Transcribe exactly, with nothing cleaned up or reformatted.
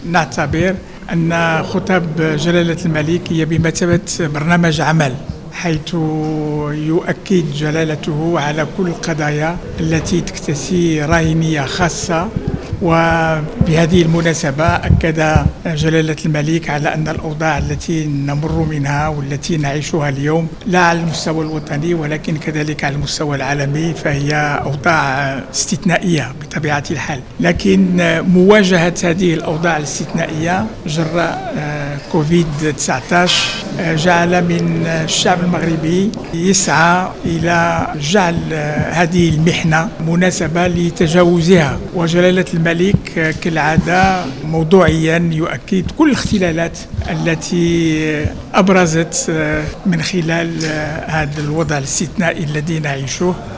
نعتبر أن خطب جلالة الملك هي بمثابة برنامج عمل، حيث يؤكد جلالته على كل القضايا التي تكتسي راهنية خاصة. وبهذه المناسبة أكد جلالة الملك على أن الأوضاع التي نمر منها والتي نعيشها اليوم لا على المستوى الوطني ولكن كذلك على المستوى العالمي فهي أوضاع استثنائية بطبيعة الحال، لكن مواجهة هذه الأوضاع الاستثنائية جراء كوفيد تسعة عشر جعل من الشعب المغربي يسعى إلى جعل هذه المحنة مناسبة لتجاوزها، وجلالة الملك كالعادة موضوعيا يؤكد كل الاختلالات التي أبرزت من خلال هذا الوضع الاستثنائي الذي نعيشه.